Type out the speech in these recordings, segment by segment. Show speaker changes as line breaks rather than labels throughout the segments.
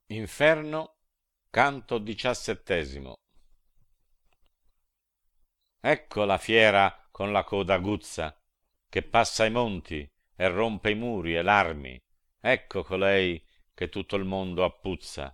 Inferno, canto XVII. Ecco la fiera con la coda aguzza, che passa i monti e rompe i muri e l'armi. Ecco colei che tutto il mondo appuzza.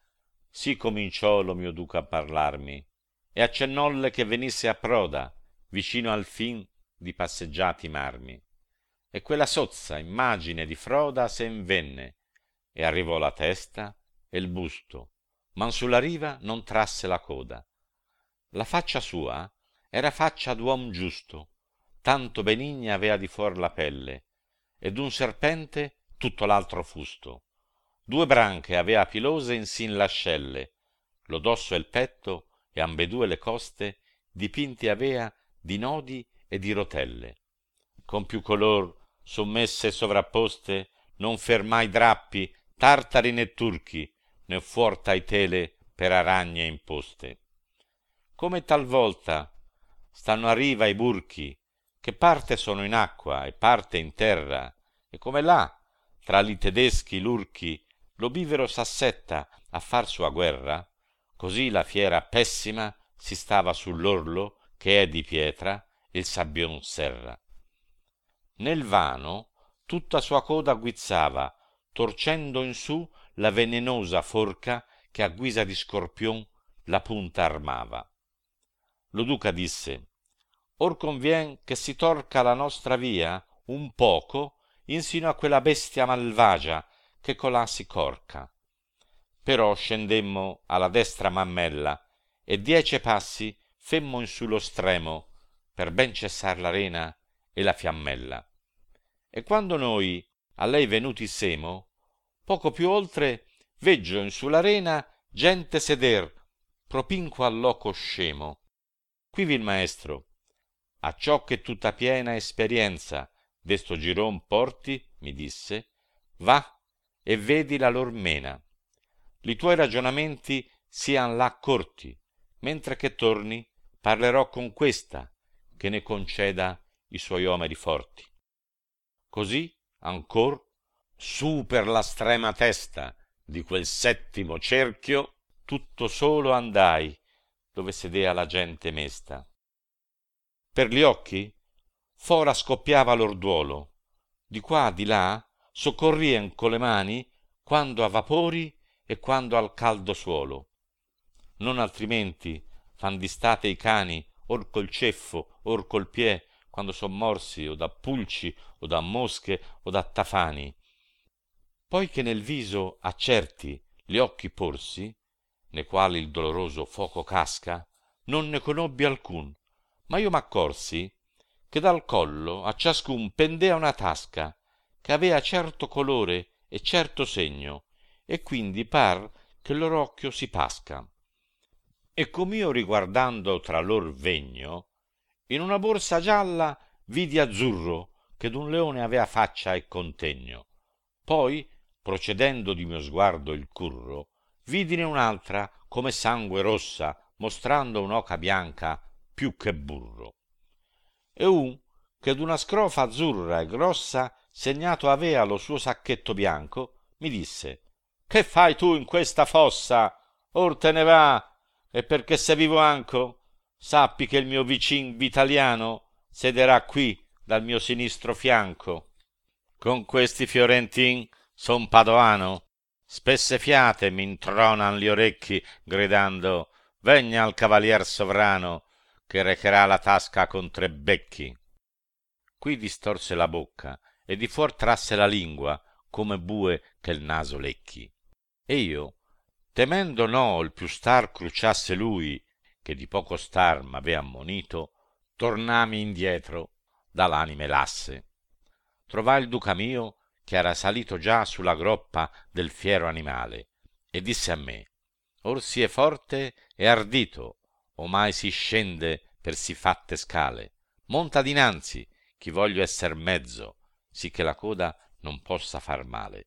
Sì cominciò lo mio duca a parlarmi, e accennolle che venisse a proda, vicino al fin di passeggiati marmi. E quella sozza immagine di Froda sen venne, e arrivò la testa e il busto, ma sulla riva non trasse la coda. La faccia sua era faccia d'uom giusto, tanto benigna avea di fuor la pelle, e d'un serpente tutto l'altro fusto. Due branche avea pilose insin l'ascelle, lo dosso e il petto e ambedue le coste dipinti avea di nodi e di rotelle. Con più color sommesse e sovrapposte non fermai drappi, tartari né turchi, né fuor tai tele per aragne imposte. Come talvolta stanno a riva i burchi, che parte sono in acqua e parte in terra, e come là, tra li tedeschi lurchi, lo bivero s'assetta a far sua guerra, così la fiera pessima si stava sull'orlo, che è di pietra, il sabbion serra. Nel vano tutta sua coda guizzava, torcendo in su la venenosa forca che a guisa di scorpion la punta armava. Lo duca disse: or convien che si torca la nostra via un poco insino a quella bestia malvagia che colà si corca. Però scendemmo alla destra mammella e 10 passi femmo in su lo stremo per ben cessar la rena e la fiammella. E quando noi a lei venuti semo, poco più oltre veggio in su la rena gente seder propinquo al loco scemo. Quivi il maestro: a ciò che tutta piena esperienza desto giron porti, mi disse, va e vedi la lor mena. Li tuoi ragionamenti sian là corti, mentre che torni parlerò con questa, che ne conceda i suoi omeri forti. Così ancor su per la strema testa di quel settimo cerchio tutto solo andai, dove sedea la gente mesta. Per gli occhi fora scoppiava lor duolo, di qua di là soccorrien con le mani, quando a vapori e quando al caldo suolo. Non altrimenti fan distate i cani, or col ceffo, or col piè, quando son morsi o da pulci o da mosche o da tafani. Poi che nel viso a certi gli occhi porsi, ne quali il doloroso foco casca, non ne conobbi alcun, ma io m'accorsi che dal collo a ciascun pendea una tasca, che avea certo colore e certo segno, e quindi par che lor occhio si pasca. E com'io riguardando tra lor vegno, in una borsa gialla vidi azzurro che d'un leone avea faccia e contegno. Poi, procedendo di mio sguardo il curro, vidine un'altra come sangue rossa, mostrando un'oca bianca più che burro. E un che d'una scrofa azzurra e grossa segnato avea lo suo sacchetto bianco, mi disse: che fai tu in questa fossa? Or te ne va, e perché se vivo anco, sappi che il mio vicin vitaliano sederà qui dal mio sinistro fianco. Con questi fiorentin son padoano, spesse fiate m'intronan gli orecchi, gridando: vegna al cavalier sovrano, che recherà la tasca con 3 becchi. Qui distorse la bocca e di fuor trasse la lingua, come bue che il naso lecchi. E io, temendo no il più star cruciasse lui, che di poco star m'avea ammonito, tornami indietro da l'anime lasse. Trovai il duca mio che era salito già sulla groppa del fiero animale, e disse a me: or si è forte e ardito, o mai si scende per si fatte scale. Monta dinanzi, chi voglio esser mezzo, sì che la coda non possa far male.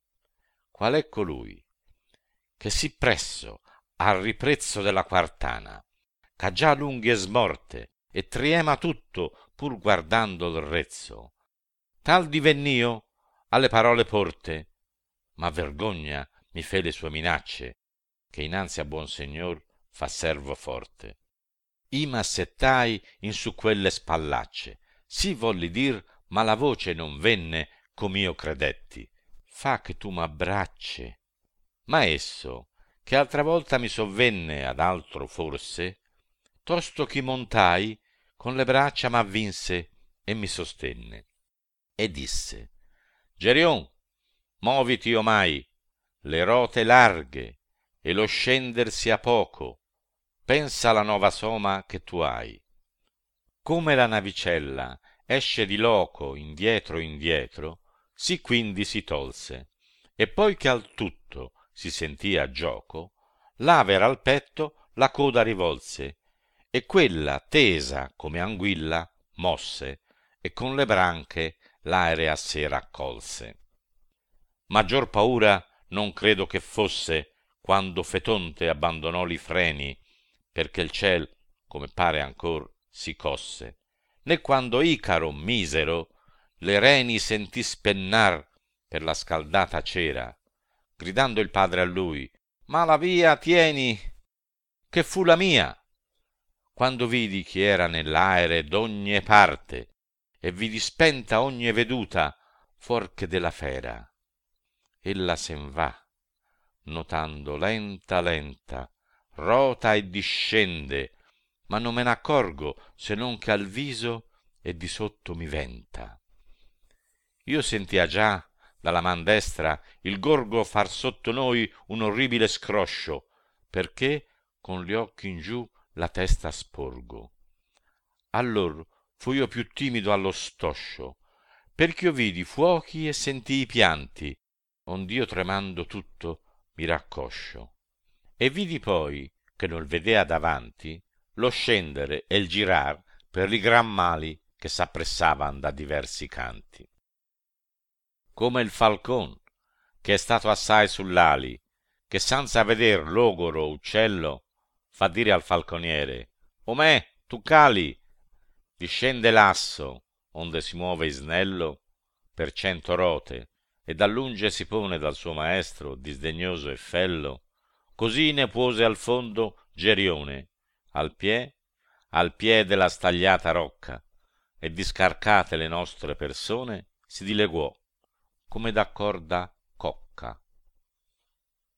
Qual è colui che sì presso al riprezzo della quartana, c'ha già l'unghie smorte e triema tutto pur guardando il rezzo? Tal divenn'io alle parole porte, ma vergogna mi fe le sue minacce, che innanzi a buon signor fa servo forte. I m'assettai in su quelle spallacce, sì volli dir, ma la voce non venne com'io credetti. Fa che tu m'abbracce. Ma esso, che altra volta mi sovvenne ad altro forse, tosto ch'i montai, con le braccia m'avvinse e mi sostenne, e disse: Gerion, moviti omai, le rote larghe e lo scender sia poco, pensa alla nuova soma che tu hai. Come la navicella esce di loco indietro indietro, sì quindi si tolse, e poi che al tutto si sentì a gioco, l'aver al petto la coda rivolse, e quella tesa come anguilla mosse, e con le branche l'aere a sé raccolse. Maggior paura non credo che fosse quando Fetonte abbandonò li freni, perché il ciel, come pare ancor, si cosse, né quando Icaro, misero, le reni sentì spennar per la scaldata cera, gridando il padre a lui: ma la via tieni, che fu la mia, quando vidi chi era nell'aere d'ogni parte, e vidi spenta ogni veduta fuor che della fera. Ella sen va, notando lenta lenta, rota e discende, ma non me n'accorgo se non che al viso e di sotto mi venta. Io sentia già dalla man destra il gorgo far sotto noi un orribile scroscio, perché con gli occhi in giù la testa sporgo. Allor fui io più timido allo stoscio, perch'io vidi fuochi e sentii pianti, ond'io tremando tutto mi raccoscio. E vidi poi, che non vedea davanti, lo scendere e il girar per li gran mali che s'appressavan da diversi canti. Come il falcon, che è stato assai sull'ali, che senza veder logoro uccello, fa dire al falconiere: «Omè, tu cali!» Discende l'asso, onde si muove snello, per 100 rote, e da lunge si pone dal suo maestro, disdegnoso e fello. Così ne puose al fondo Gerione, al piè della stagliata rocca, e discarcate le nostre persone, si dileguò, come da corda cocca.